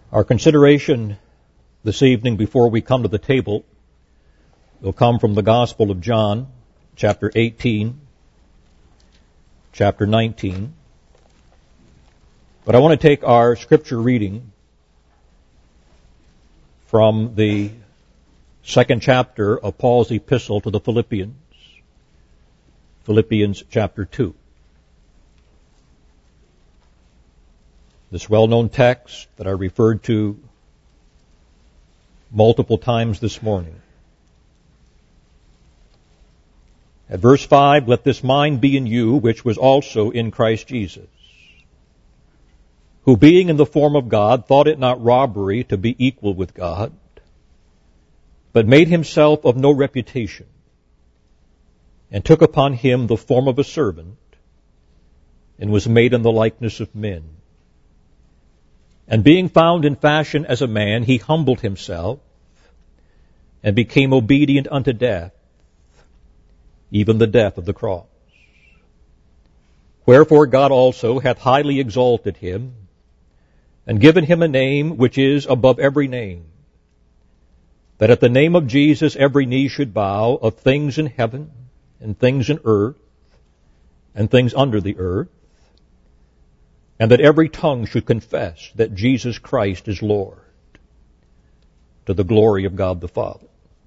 Our consideration this evening before we come to the table will come from the Gospel of John, chapter 18, chapter 19. But I want to take our scripture reading from the second chapter of Paul's epistle to the Philippians, Philippians chapter 2. This well-known text that I referred to multiple times this morning. At verse 5, let this mind be in you, which was also in Christ Jesus, who being in the form of God, thought it not robbery to be equal with God, but made himself of no reputation, and took upon him the form of a servant, and was made in the likeness of men. And being found in fashion as a man, he humbled himself, and became obedient unto death, even the death of the cross. Wherefore God also hath highly exalted him, and given him a name which is above every name, that at the name of Jesus every knee should bow, of things in heaven, and things in earth, and things under the earth, and that every tongue should confess that Jesus Christ is Lord, to the glory of God the Father.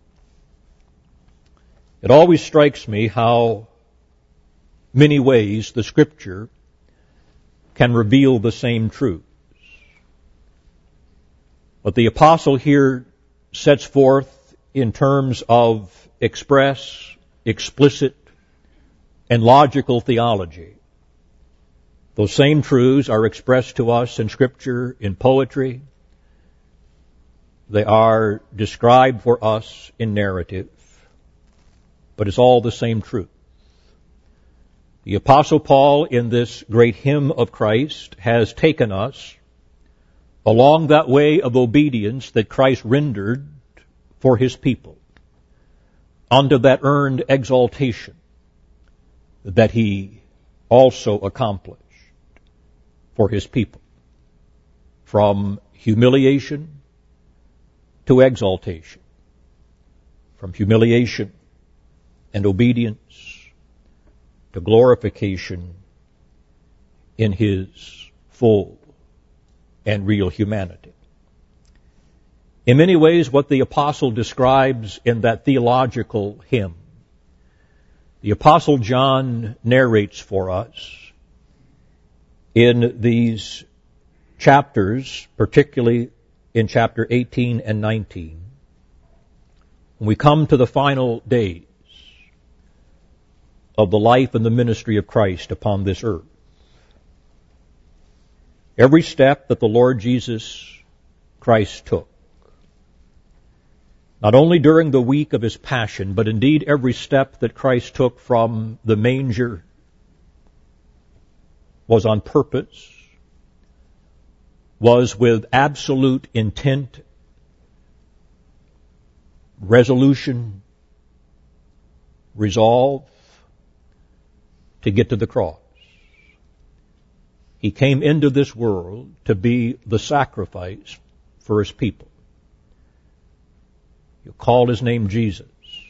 It always strikes me how many ways the Scripture can reveal the same truths. What the apostle here sets forth in terms of express, explicit, and logical theology, those same truths are expressed to us in Scripture, in poetry. They are described for us in narrative. But it's all the same truth. The Apostle Paul, in this great hymn of Christ, has taken us along that way of obedience that Christ rendered for his people, unto that earned exaltation that he also accomplished for his people, from humiliation to exaltation, from humiliation and obedience to glorification in his full and real humanity. In many ways, what the apostle describes in that theological hymn, the apostle John narrates for us in these chapters, particularly in chapter 18 and 19, when we come to the final days of the life and the ministry of Christ upon this earth. Every step that the Lord Jesus Christ took, not only during the week of his passion, but indeed every step that Christ took from the manger was on purpose, was with absolute intent, resolution, resolve to get to the cross. He came into this world to be the sacrifice for his people. You call his name Jesus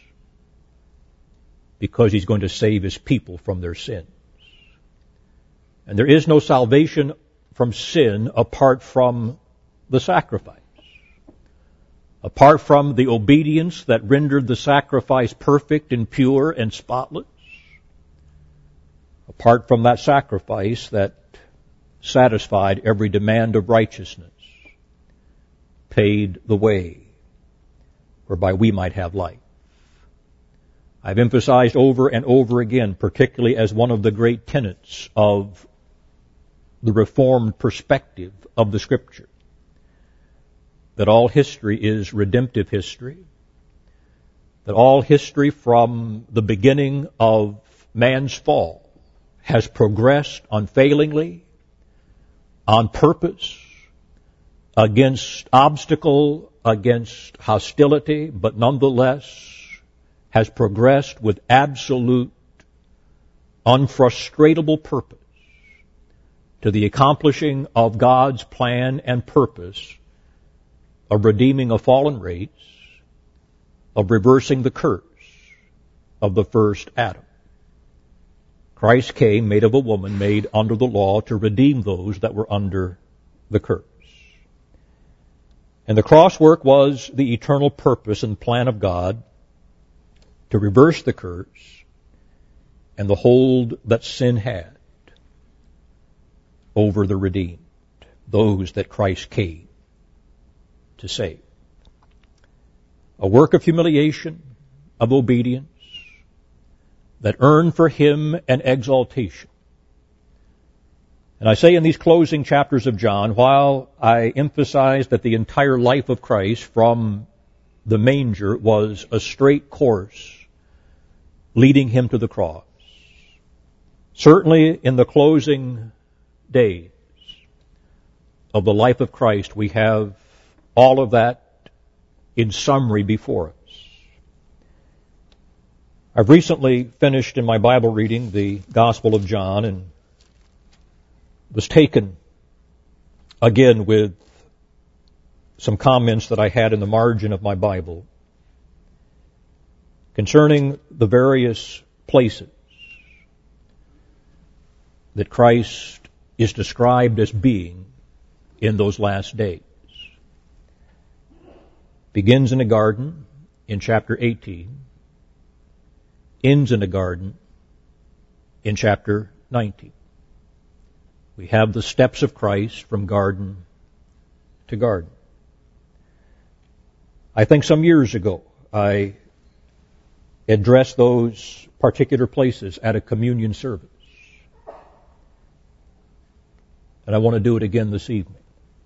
because he's going to save his people from their sins. And there is no salvation from sin apart from the sacrifice. Apart from the obedience that rendered the sacrifice perfect and pure and spotless. Apart from that sacrifice that satisfied every demand of righteousness, paid the way whereby we might have life. I've emphasized over and over again, particularly as one of the great tenets of the Reformed perspective of the Scripture, that all history is redemptive history, that all history from the beginning of man's fall has progressed unfailingly, on purpose, against obstacle, against hostility, but nonetheless has progressed with absolute, unfrustratable purpose to the accomplishing of God's plan and purpose of redeeming a fallen race, of reversing the curse of the first Adam. Christ came, made of a woman, made under the law, to redeem those that were under the curse. And the cross work was the eternal purpose and plan of God to reverse the curse and the hold that sin had over the redeemed, those that Christ came to save. A work of humiliation, of obedience, that earned for him an exaltation. And I say in these closing chapters of John, while I emphasize that the entire life of Christ from the manger was a straight course leading him to the cross, certainly in the closing days of the life of Christ, we have all of that in summary before us. I've recently finished in my Bible reading the Gospel of John and was taken again with some comments that I had in the margin of my Bible concerning the various places that Christ is described as being in those last days. Begins in a garden in chapter 18, ends in a garden in chapter 19. We have the steps of Christ from garden to garden. I think some years ago I addressed those particular places at a communion service. And I want to do it again this evening.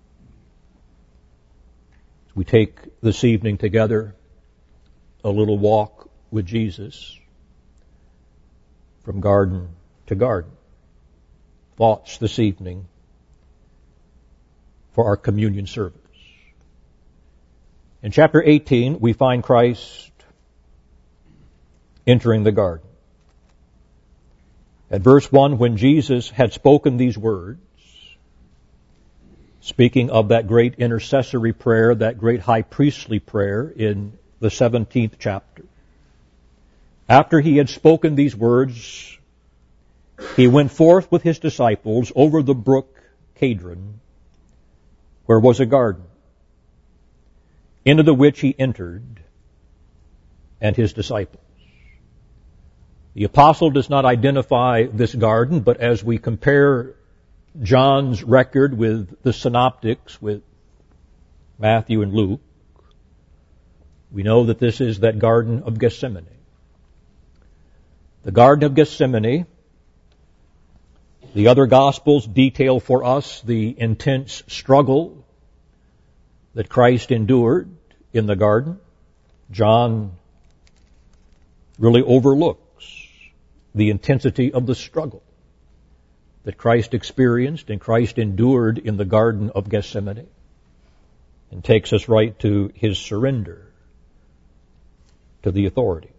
We take this evening together a little walk with Jesus from garden to garden. Thoughts this evening for our communion service. In chapter 18, we find Christ entering the garden. At verse 1, when Jesus had spoken these words, speaking of that great intercessory prayer, that great high priestly prayer in the 17th chapter. After he had spoken these words, he went forth with his disciples over the brook Kedron, where was a garden, into the which he entered, and his disciples. The apostle does not identify this garden, but as we compare John's record with the synoptics, with Matthew and Luke, we know that this is that Garden of Gethsemane. The Garden of Gethsemane, the other Gospels detail for us the intense struggle that Christ endured in the garden. John really overlooks the intensity of the struggle that Christ experienced and Christ endured in the Garden of Gethsemane, and takes us right to his surrender to the authorities.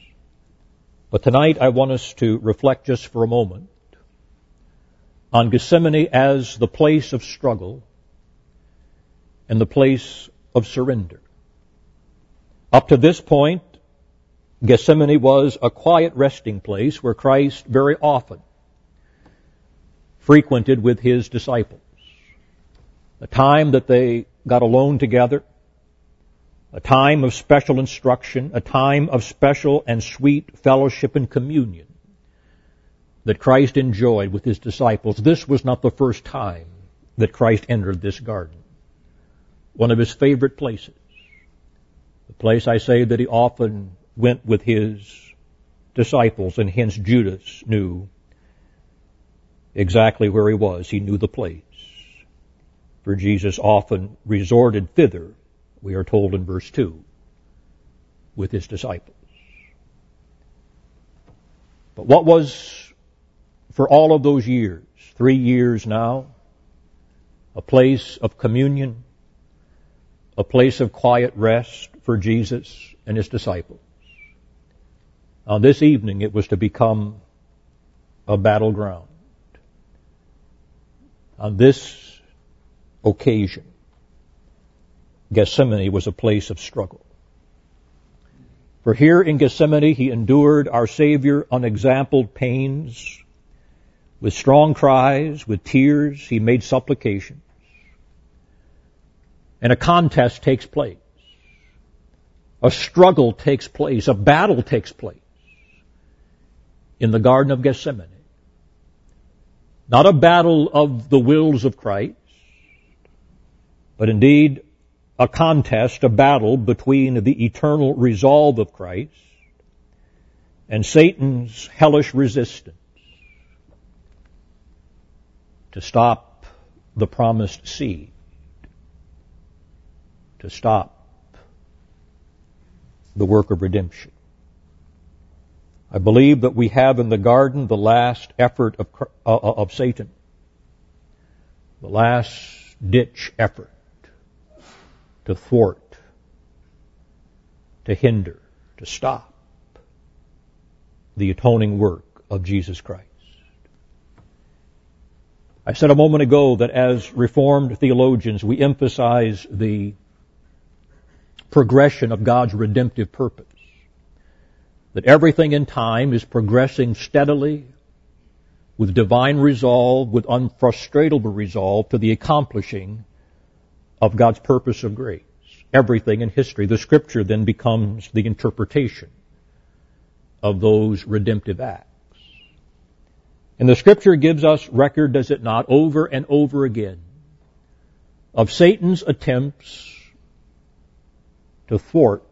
But tonight I want us to reflect just for a moment on Gethsemane as the place of struggle and the place of surrender. Up to this point, Gethsemane was a quiet resting place where Christ very often frequented with his disciples. A time that they got alone together, a time of special instruction, a time of special and sweet fellowship and communion that Christ enjoyed with his disciples. This was not the first time that Christ entered this garden. One of his favorite places. The place I say that he often went with his disciples, and hence Judas knew exactly where he was. He knew the place. For Jesus often resorted thither, we are told in verse 2, with his disciples. But what was, for all of those years, 3 years now, a place of communion, a place of quiet rest for Jesus and his disciples. On this evening, it was to become a battleground. On this occasion, Gethsemane was a place of struggle. For here in Gethsemane he endured, our Savior, unexampled pains. With strong cries, with tears, he made supplications. And a contest takes place. A struggle takes place. A battle takes place in the Garden of Gethsemane. Not a battle of the wills of Christ, but indeed a contest, a battle between the eternal resolve of Christ and Satan's hellish resistance to stop the promised seed, to stop the work of redemption. I believe that we have in the garden the last effort of Satan, the last ditch effort to thwart, to hinder, to stop the atoning work of Jesus Christ. I said a moment ago that as Reformed theologians, we emphasize the progression of God's redemptive purpose. That everything in time is progressing steadily with divine resolve, with unfrustratable resolve to the accomplishing of God's purpose of grace. Everything in history. The Scripture then becomes the interpretation of those redemptive acts. And the Scripture gives us record, does it not, over and over again, of Satan's attempts to thwart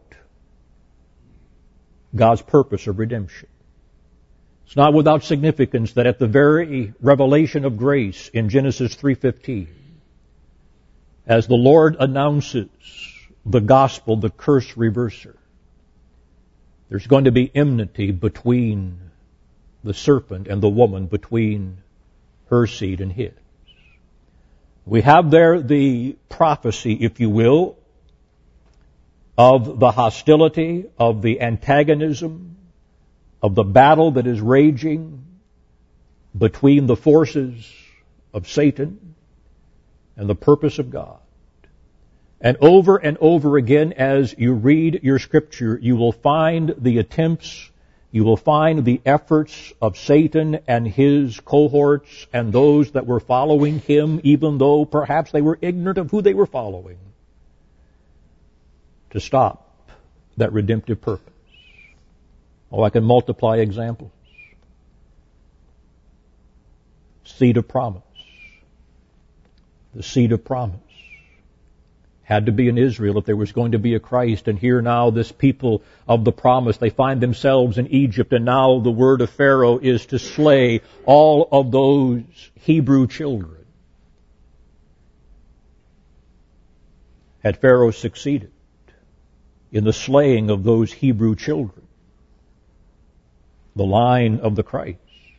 God's purpose of redemption. It's not without significance that at the very revelation of grace in Genesis 3:15, as the Lord announces the gospel, the curse reverser, there's going to be enmity between the serpent and the woman, between her seed and his. We have there the prophecy, if you will, of the hostility, of the antagonism, of the battle that is raging between the forces of Satan and the purpose of God. And over again, as you read your Scripture, you will find the attempts, you will find the efforts of Satan and his cohorts and those that were following him, even though perhaps they were ignorant of who they were following, to stop that redemptive purpose. Oh, I can multiply examples. Seed of promise. The seed of promise had to be in Israel if there was going to be a Christ. And here now this people of the promise, they find themselves in Egypt, and now the word of Pharaoh is to slay all of those Hebrew children. Had Pharaoh succeeded in the slaying of those Hebrew children, the line of the Christ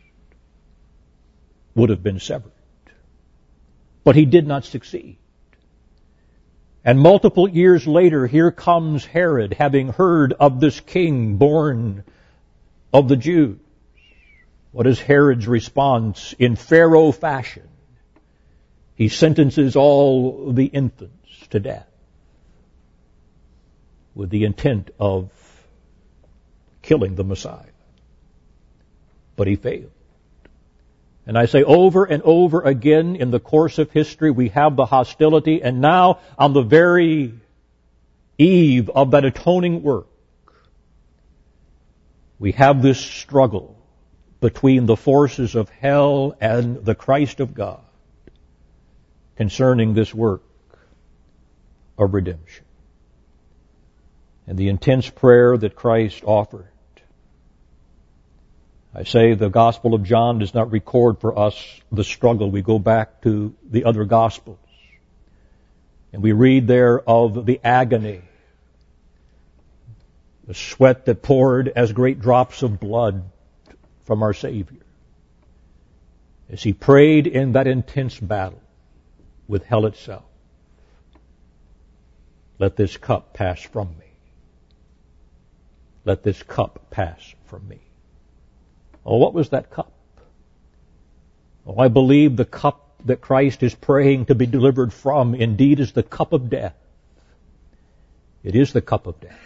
would have been severed. But he did not succeed. And multiple years later, here comes Herod, having heard of this king born of the Jews. What is Herod's response? In Pharaoh fashion, he sentences all the infants to death with the intent of killing the Messiah. But he failed. And I say over and over again in the course of history, we have the hostility, and now on the very eve of that atoning work, we have this struggle between the forces of hell and the Christ of God concerning this work of redemption. And the intense prayer that Christ offered. I say the Gospel of John does not record for us the struggle. We go back to the other Gospels, and we read there of the agony, the sweat that poured as great drops of blood from our Savior as he prayed in that intense battle with hell itself. Let this cup pass from me. Let this cup pass from me. Oh, what was that cup? Oh, I believe the cup that Christ is praying to be delivered from indeed is the cup of death. It is the cup of death.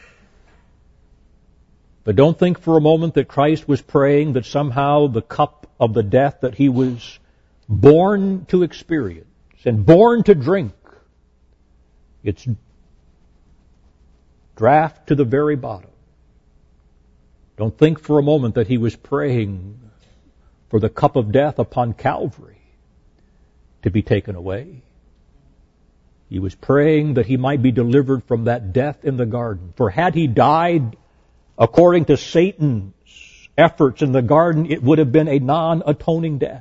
But don't think for a moment that Christ was praying that somehow the cup of the death that he was born to experience and born to drink, it's draft to the very bottom. Don't think for a moment that he was praying for the cup of death upon Calvary to be taken away. He was praying that he might be delivered from that death in the garden. For had he died according to Satan's efforts in the garden, it would have been a non-atoning death.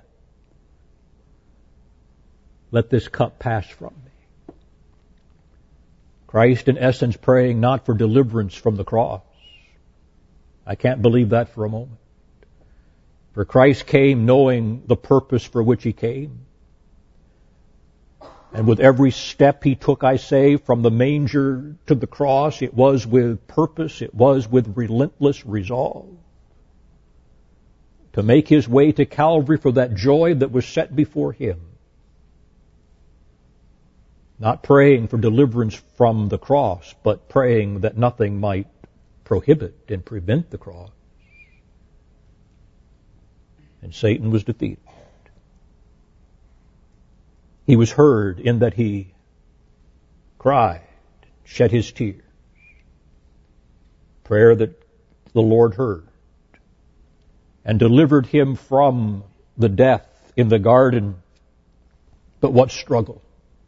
Let this cup pass from me. Christ, in essence, praying not for deliverance from the cross. I can't believe that for a moment. For Christ came knowing the purpose for which he came. And with every step he took, I say, from the manger to the cross, it was with purpose, it was with relentless resolve to make his way to Calvary for that joy that was set before him. Not praying for deliverance from the cross, but praying that nothing might prohibit and prevent the cross. And Satan was defeated. He was heard in that he cried, shed his tears. Prayer that the Lord heard and delivered him from the death in the garden. But what struggle!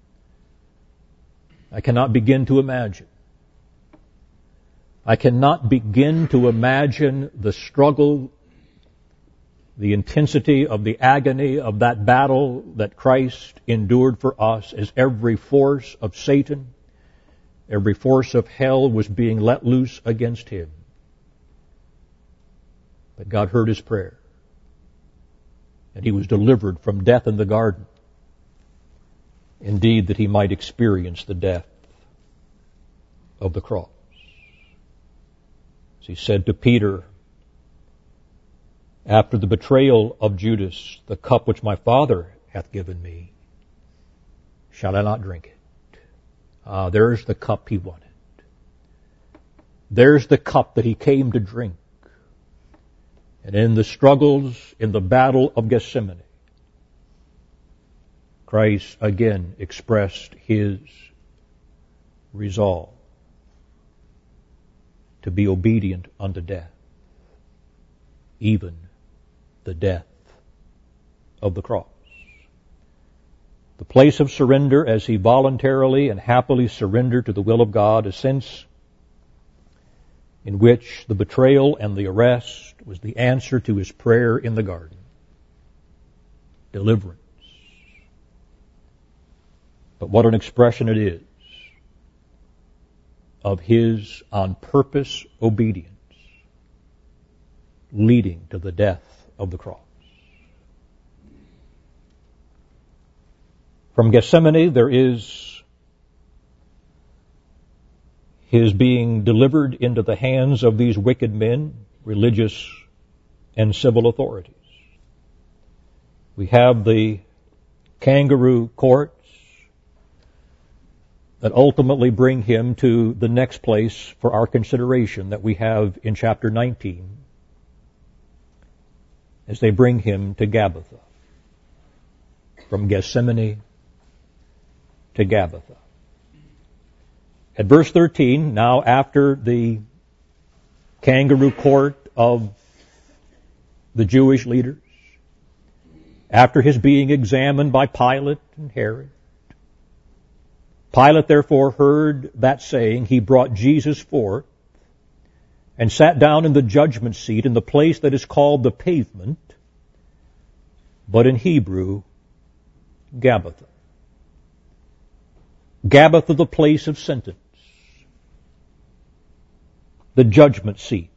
I cannot begin to imagine. I cannot begin to imagine the struggle, the intensity of the agony of that battle that Christ endured for us as every force of Satan, every force of hell was being let loose against him. But God heard his prayer, and he was delivered from death in the garden. Indeed, that he might experience the death of the cross. As he said to Peter, after the betrayal of Judas, the cup which my Father hath given me, shall I not drink it? There's the cup he wanted. There's the cup that he came to drink. And in the struggles, in the battle of Gethsemane, Christ again expressed his resolve to be obedient unto death, even the death of the cross. The place of surrender as he voluntarily and happily surrendered to the will of God, a sense in which the betrayal and the arrest was the answer to his prayer in the garden. Deliverance. But what an expression it is of his on purpose obedience leading to the death of the cross. From Gethsemane, there is his being delivered into the hands of these wicked men, religious and civil authorities. We have the kangaroo courts that ultimately bring him to the next place for our consideration that we have in chapter 19, as they bring him to Gabbatha. From Gethsemane to Gabbatha. At verse 13, now after the kangaroo court of the Jewish leaders, after his being examined by Pilate and Herod, Pilate therefore heard that saying, he brought Jesus forth and sat down in the judgment seat in the place that is called the pavement, but in Hebrew, Gabbatha. Gabbatha, the place of sentence, the judgment seat.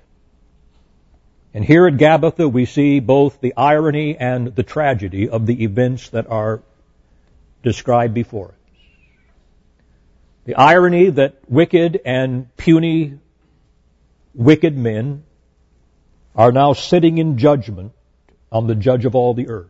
And here at Gabbatha we see both the irony and the tragedy of the events that are described before us. The irony that wicked and puny wicked men are now sitting in judgment on the judge of all the earth.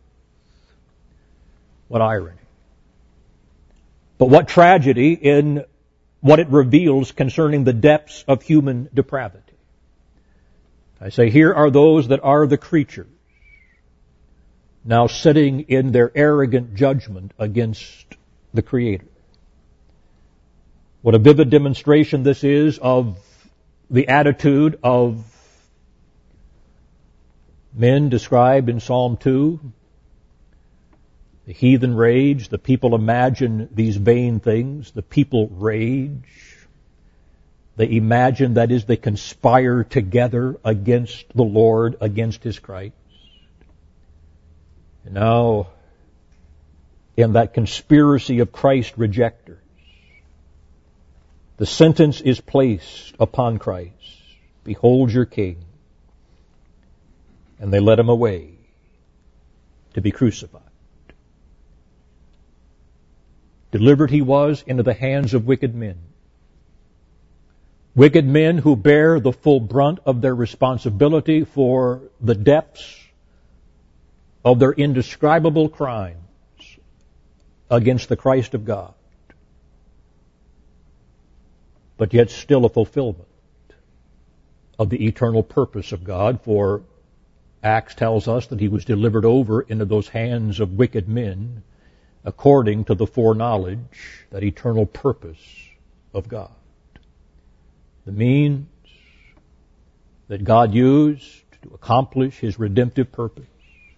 What irony. But what tragedy in what it reveals concerning the depths of human depravity. I say, here are those that are the creatures, now sitting in their arrogant judgment against the Creator. What a vivid demonstration this is of the attitude of men described in Psalm 2. The heathen rage, the people imagine these vain things, the people rage. They imagine, that is, they conspire together against the Lord, against His Christ. And now, in that conspiracy of Christ rejectors, the sentence is placed upon Christ. Behold your King. And they led Him away to be crucified. Delivered He was into the hands of wicked men. Wicked men who bear the full brunt of their responsibility for the depths of their indescribable crimes against the Christ of God. But yet still a fulfillment of the eternal purpose of God, for Acts tells us that He was delivered over into those hands of wicked men according to the foreknowledge, that eternal purpose of God. The means that God used to accomplish His redemptive purpose.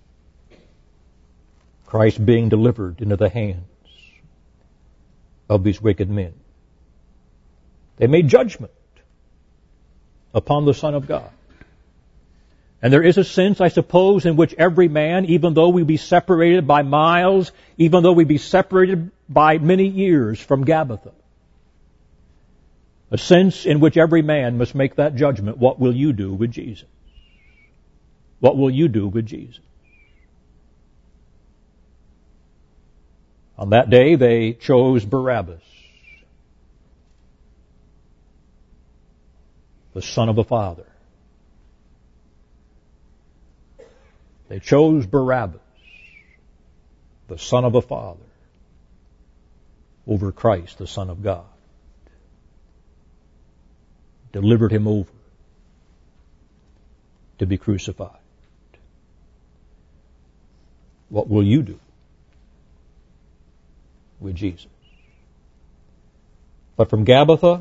Christ being delivered into the hands of these wicked men. They made judgment upon the Son of God. And there is a sense, I suppose, in which every man, even though we be separated by miles, even though we be separated by many years from Gabbatha, a sense in which every man must make that judgment. What will you do with Jesus? What will you do with Jesus? On that day, they chose Barabbas, the son of a father. They chose Barabbas, the son of a father, over Christ, the Son of God. Delivered Him over to be crucified. What will you do with Jesus? But from Gabbatha,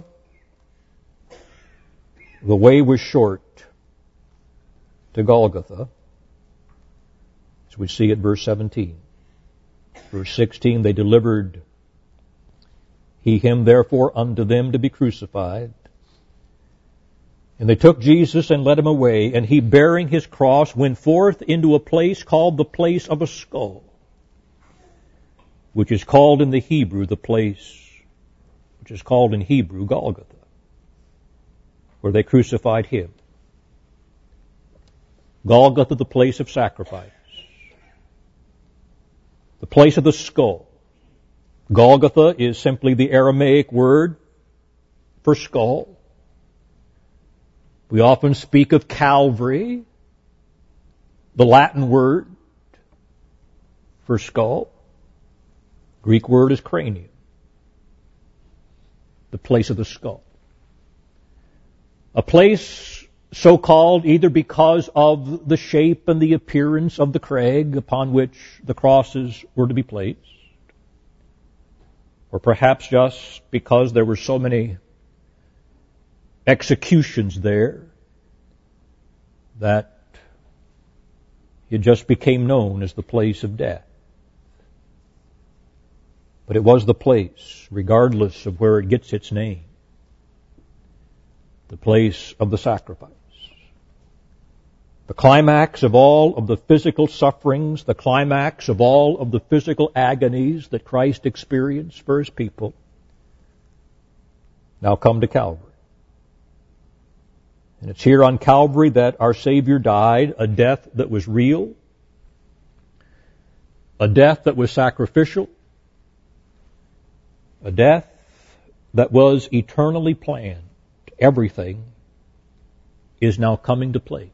the way was short to Golgotha, as we see at verse 17. Verse 16, they delivered He Him therefore unto them to be crucified. And they took Jesus and led Him away, and He, bearing His cross, went forth into a place called the place of a skull, which is called in the Hebrew Golgotha, where they crucified Him. Golgotha, the place of sacrifice, the place of the skull. Golgotha is simply the Aramaic word for skull. We often speak of Calvary, the Latin word for skull. Greek word is cranium, the place of the skull. A place so called either because of the shape and the appearance of the crag upon which the crosses were to be placed, or perhaps just because there were so many executions there that it just became known as the place of death. But it was the place, regardless of where it gets its name, the place of the sacrifice. The climax of all of the physical sufferings, the climax of all of the physical agonies that Christ experienced for His people, now come to Calvary. And it's here on Calvary that our Savior died, a death that was real, a death that was sacrificial, a death that was eternally planned. Everything is now coming to place.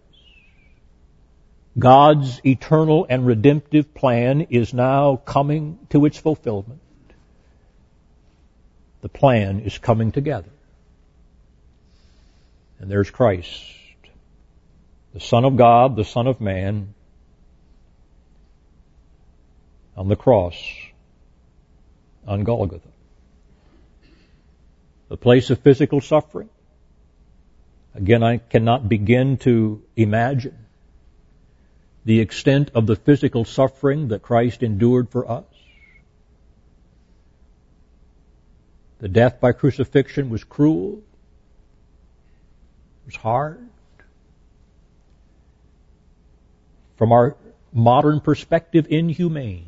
God's eternal and redemptive plan is now coming to its fulfillment. The plan is coming together. And there's Christ, the Son of God, the Son of Man, on the cross, on Golgotha. The place of physical suffering. Again, I cannot begin to imagine the extent of the physical suffering that Christ endured for us. The death by crucifixion was cruel. It was hard. From our modern perspective, inhumane.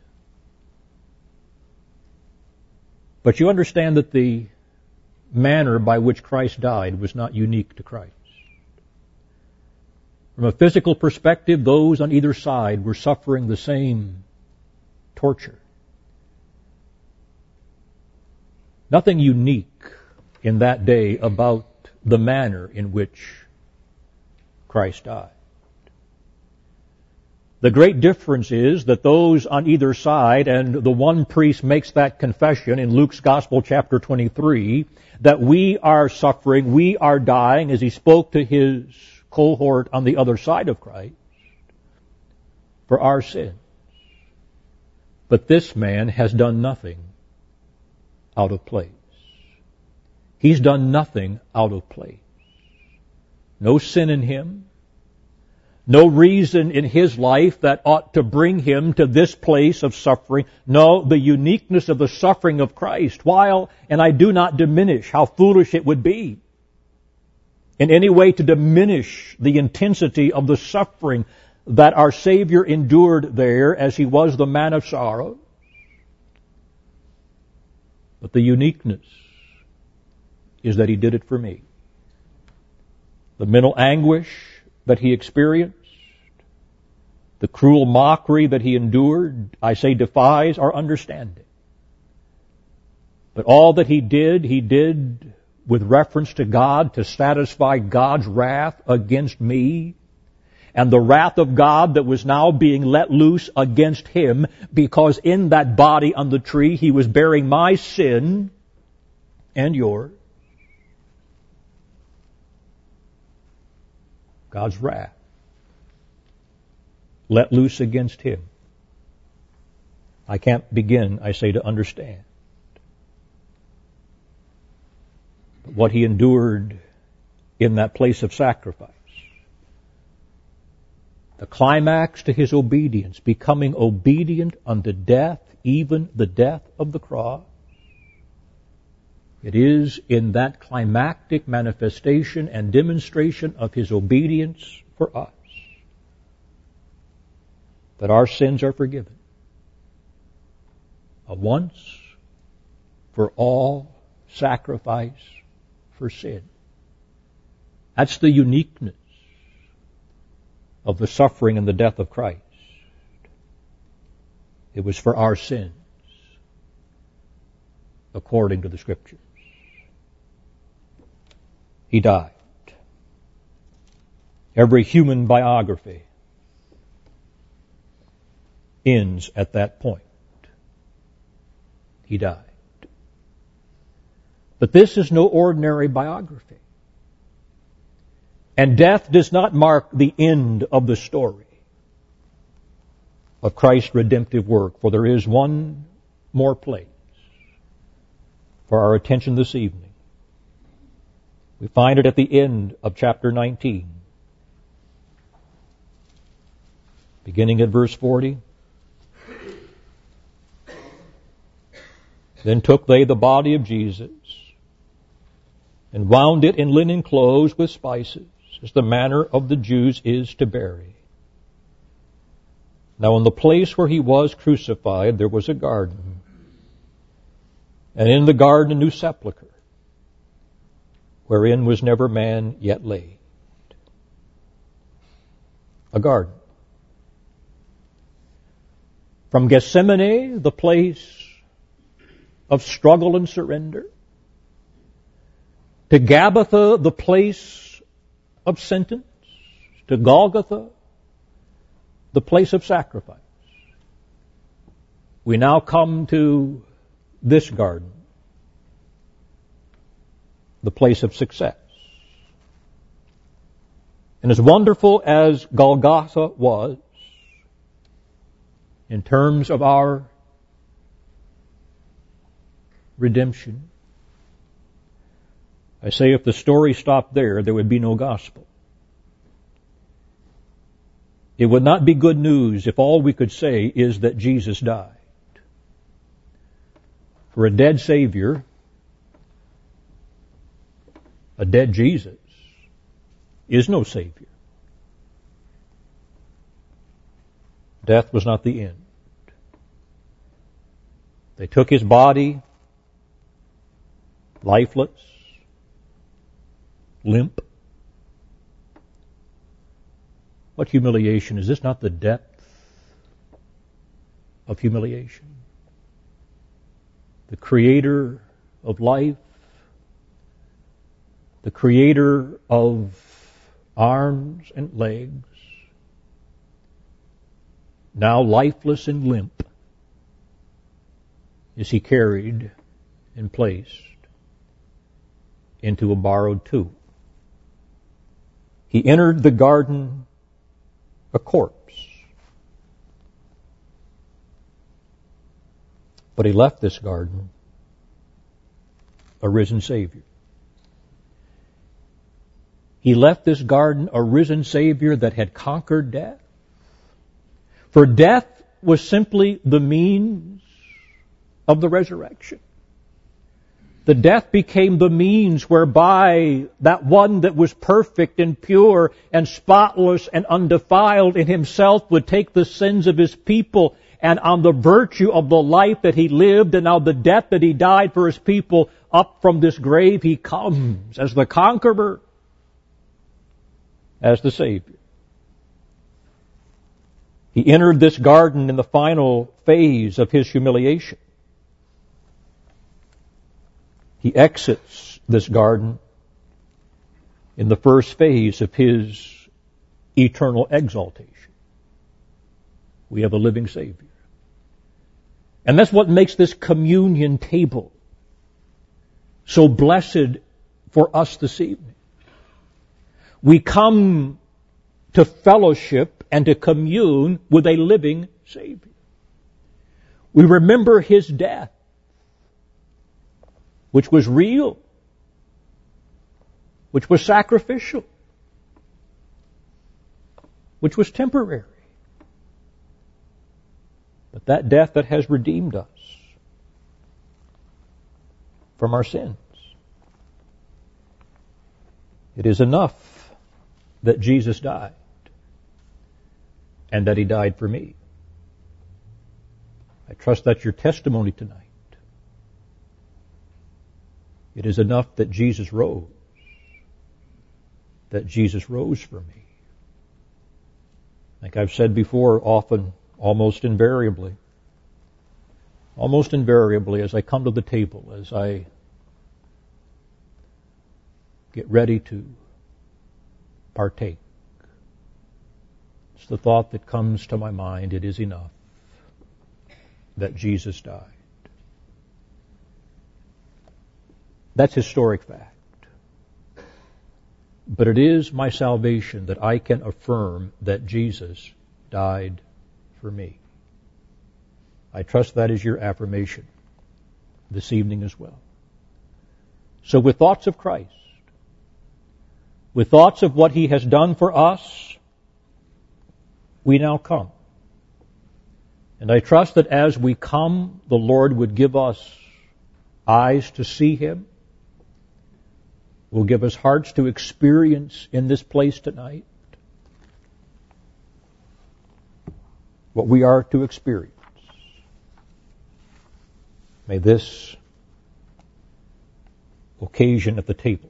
But you understand that the manner by which Christ died was not unique to Christ. From a physical perspective, those on either side were suffering the same torture. Nothing unique in that day about the manner in which Christ died. The great difference is that those on either side, and the one priest makes that confession in Luke's Gospel, chapter 23, that we are suffering, we are dying, as he spoke to his cohort on the other side of Christ, for our sins. But this man has done nothing out of place. He's done nothing out of place. No sin in him. No reason in his life that ought to bring him to this place of suffering. No, the uniqueness of the suffering of Christ, while, and I do not diminish how foolish it would be in any way to diminish the intensity of the suffering that our Savior endured there as he was the man of sorrow. But the uniqueness is that he did it for me. The mental anguish that he experienced, the cruel mockery that he endured, I say defies our understanding. But all that he did with reference to God to satisfy God's wrath against me, and the wrath of God that was now being let loose against him, because in that body on the tree he was bearing my sin and yours. God's wrath let loose against him. I can't begin, I say, to understand. But what he endured in that place of sacrifice, the climax to his obedience, becoming obedient unto death, even the death of the cross, it is in that climactic manifestation and demonstration of his obedience for us that our sins are forgiven. A once for all sacrifice for sin. That's the uniqueness of the suffering and the death of Christ. It was for our sins, according to the Scriptures. He died. Every human biography ends at that point. He died. But this is no ordinary biography. And death does not mark the end of the story of Christ's redemptive work, for there is one more place for our attention this evening. We find it at the end of chapter 19. Beginning at verse 40. Then took they the body of Jesus, and wound it in linen clothes with spices, as the manner of the Jews is to bury. Now in the place where he was crucified there was a garden, and in the garden a new sepulchre, wherein was never man yet laid. A garden. From Gethsemane, the place of struggle and surrender, to Gabbatha, the place of sentence, to Golgotha, the place of sacrifice. We now come to this garden, the place of success. And as wonderful as Golgotha was, in terms of our redemption, I say if the story stopped there, there would be no gospel. It would not be good news if all we could say is that Jesus died. For a dead Savior, a dead Jesus, is no Savior. Death was not the end. They took his body, lifeless, limp. What humiliation? Is this not the depth of humiliation? The Creator of life, the Creator of arms and legs, now lifeless and limp, is he carried and placed into a borrowed tomb. He entered the garden a corpse, but he left this garden a risen Savior. He left this garden a risen Savior that had conquered death. For death was simply the means of the resurrection. The death became the means whereby that one that was perfect and pure and spotless and undefiled in himself would take the sins of his people, and on the virtue of the life that he lived and on the death that he died for his people, up from this grave he comes as the conqueror, as the Savior. He entered this garden in the final phase of his humiliation. He exits this garden in the first phase of his eternal exaltation. We have a living Savior. And that's what makes this communion table so blessed for us this evening. We come to fellowship and to commune with a living Savior. We remember his death, which was real, which was sacrificial, which was temporary. But that death that has redeemed us from our sins. It is enough that Jesus died and that he died for me. I trust that's your testimony tonight. It is enough that Jesus rose for me. Like I've said before, often, almost invariably, as I come to the table, as I get ready to partake, it's the thought that comes to my mind, it is enough that Jesus died. That's historic fact. But it is my salvation that I can affirm that Jesus died for me. I trust that is your affirmation this evening as well. So with thoughts of Christ, with thoughts of what he has done for us, we now come. And I trust that as we come, the Lord would give us eyes to see him, will give us hearts to experience in this place tonight what we are to experience. May this occasion at the table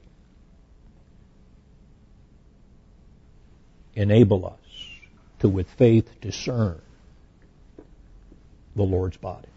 enable us to, with faith, discern the Lord's body.